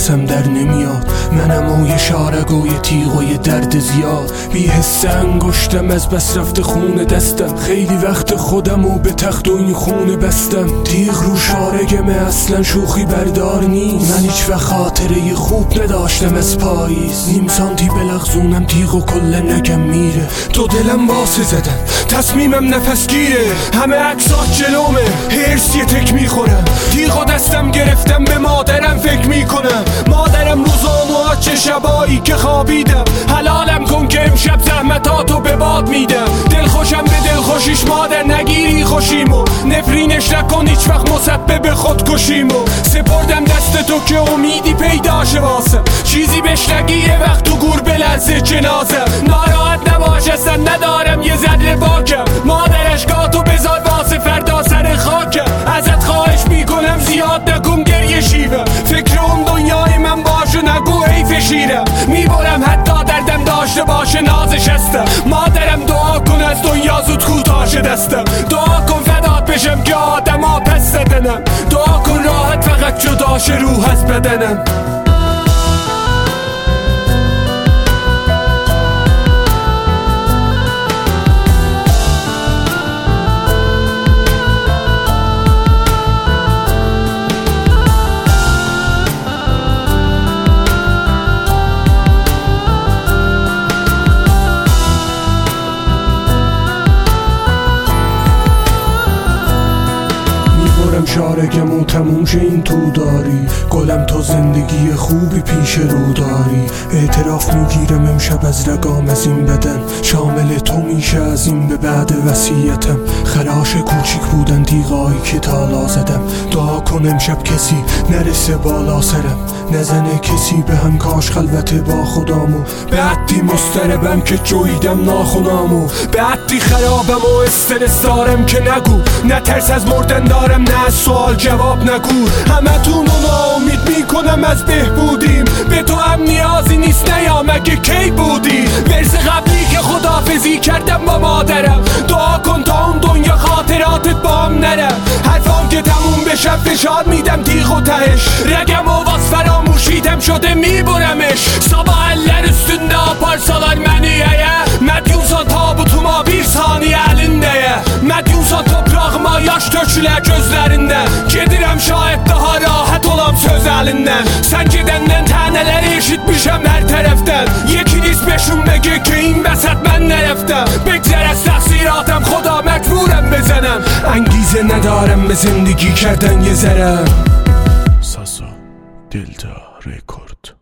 نفسم در نمیاد. منم و یه شارگ و یه تیغ و یه درد زیاد. بی حس انگشتم از بس رفته خون دستم. خیلی وقت خودم و به تخت و این خونه بستم. تیغ رو شارگمه اصلا شوخی بردار نیست. من هیچ وقت خاطره خوب نداشتم از پاییز. نیم سانتی بلغزونم تیغ و کل نگم میره. تو دلم واسه زدن تصمیمم نفسگیره. همه عکسات جلومه هرس یه تک میخورم. تیغ و دستم گرفتم به مادرم فکر میکنم. مادرم روزانو چه شبایی که خوابیدم. حلالم کن که امشب زحمتاتو به باد میدم. دلخوشم به دلخوشیش مادر نگیری خوشیمو. نفرینش نکن هیچ وقت مسبب خودکشیمو. سپردم دست تو که امیدی پیداشه واسم. چیزی بهش نگی یه وقت تو گور بلرزه جنازم. ناراحت نباش اصلا ندارم یه ذره باکم. مادرش گاتو بذار واسه فردا سر خاکم. ازت خواهش میکنم زیاد نکن گریه شیوم. فکر اون دنیای من باشه نگو حیف شیرم. میبرم حتی دردم داشته باشه نازش هستم. مادرم دعا کن از دنیا زود کوتاشه دستم. دعا کن فدات بشم که آدم ها پس زدنم. دعا کن راحت فقط جداشه روح از بدنم. شارگم و تموم شه این تو داری. گلم تو زندگی خوبی پیش رو داری. اعتراف میگیرم امشب از رگام از این بدن. شامل تو میشه از این به بعد وصیتم. خراش کوچیک بودن تیغایی که تالا زدم. دعا کن امشب کسی نرسه بالا سرم. نزنه کسی به هم کاش خلوت با خدامو. به عدی مستربم که جویدم ناخونامو. به عدی خرابم و استرس دارم که نگو. نه ترس از مردن دارم نه سوال جواب نگو. همه تون رو ناامید میکنم از بهبودیم. به تو هم نیازی نیست نیا مگه کی بودی. ورز قبلی که خداحافظی کردم با مادرم. دعا کن تا اون دنیا خاطراتت با هم نرم. حرفام که تموم بشه فشار میدم تیغ و تهش. رگم و واس فراموشیدم şöyle میبرمش. Sabah eller üstünde aparsalar beni Medyumsan tabutuma bir saniye elindeye. Medyumsan toprağıma yaş tökülər gözlərindən. Gedirəm şayət daha rahat olam söz əlindən. Sən gedəndən tənələri eşitmişəm hər tərəfdən. Yekiniz peşimdə geyin vəsət mən nərəfdən. بگذر از تقصیراتم خدا مجبورم بزنم. انگیزه ندارم به زندگی کردن یه ذره. ساسا دلتا رکورد.